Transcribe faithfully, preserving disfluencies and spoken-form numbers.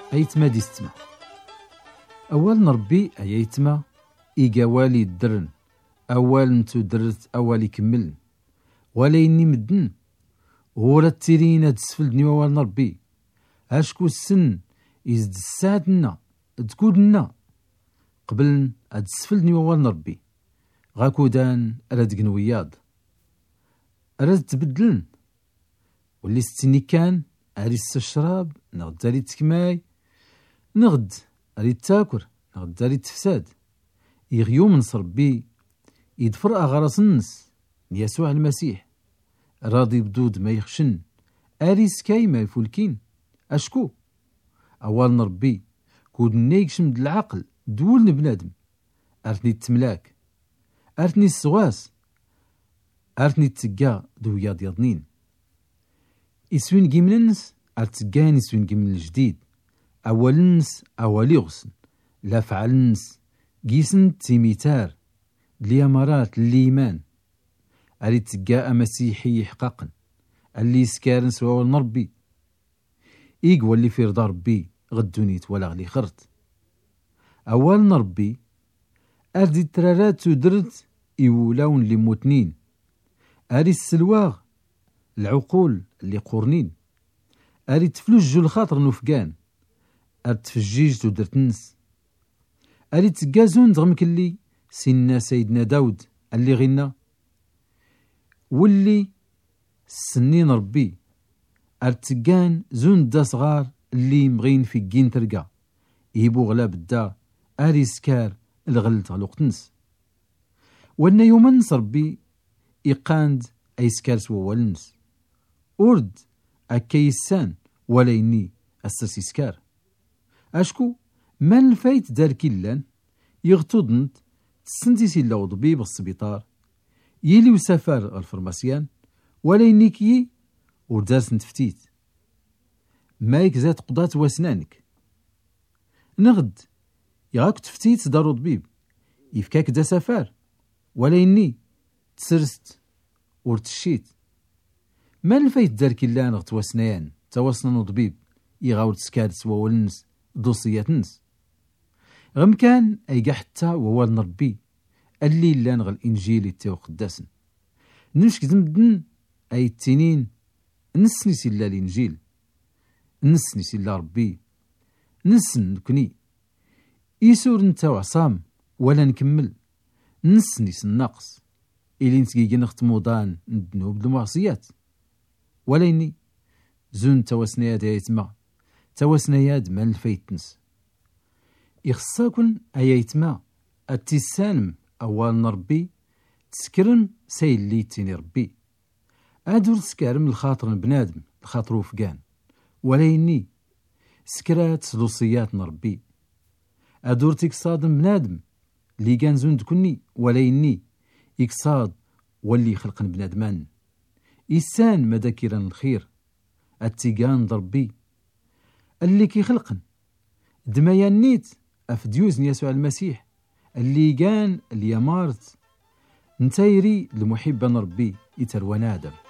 أيتما دي ستما. أول نربي أيتما إيقاوالي الدرن، أول نتو درت أول يكمل، ولا إني مدن ورا التيرين هاد السفل دنيا وال نربي. أشكو السن يزد الساعتنا تكودنا قبل هاد السفل دنيا وال نربي. غاكودان راد قنوياض راد تبدلن، واللي ستني كان أريس الشراب نغد داري تكماي، نغد أريد تاكر نغد داري تفساد. يغيو من صربي يدفر أغراس النس يسوع المسيح، راضي بدود ما يخشن أريس كاي ما يفولكين. أشكو أول نربي كود نيكشم د العقل دولن بنادم، أرتني التملاك أرتني السواس أرتني التقا دويا ديضنين. إسوين جيمننس أرتقان إسوين جيمن الجديد، أولنس أولي غسن لا فعلنس جيسن تيميتار اليامارات الإيمان. أريد تقا مسيحي حقاقا اللي يسكارن سوا نربي إيق واللي في رضا ربي غدونيت ولا غلي خرت. أول نربي أردي ترارات ودرت إيولاون اللي موتنين، أري السلواغ العقول اللي قورنين، أري تفلوج الخاطر نوفقان، أرد تفجيج ودرت نس، أري تقازون دغمك اللي سينا سيدنا داود اللي غينا، واللي سنين ربي أرد تقان زون دا صغار اللي مغين في جين ترقى يبو غلاب الدا أري سكار الغلت غلوقت نس. وانا يومنس ربي إيقاند أي سكار سوا والنس أرد أكيسان ولا إني أساسي سكار. أشكو ما الفايت دار كيلان يغتضنت تسنتي سيلا وضبيب السبيطار يلي وسافر الفرماسيان ولا إني كي وردارس نتفتيت مايك زاد قضات واسنانك. نغد يغاك تفتيت دارو ضبيب يفكاك دا سفار ولا إني تسرست ورتشيت. ما الفايت دار كيلان غت واسنان تواسنان وضبيب يغاور تسكاد سوا والنس دوسيات نس. غم كان أيقا حتى ووال نربي اللي لان غ الإنجيل يتاو قداسن نمشك زمدن أي التنين نسني سلا الإنجيل، نسني سلا ربي، نسن نكني يسور نتا عصام ولا نكمل، نسني النقص إلي نتقيقن نختموضان ندنوب المعصيات. ولا إني زون تواسنياد يتما تواسنياد مال الفايتنس. يخصاكن أيتما التسانم أول نربي تسكرن سيلي تيني ربي أدور سكارم الخاطر بنادم الخاطر وفقان، ولا إني سكرات صدوصيات نربي أدور تكصاد بنادم اللي كان زون تكوني، ولا إني إكصاد واللي خلقن بنادمان إسان مداكرا الخير التيقان ضربي اللي كي خلقن دمايا نيت أفديوزن يسوع المسيح اللي كان اليمارت نتايري المحبة نربي يتروان آدم.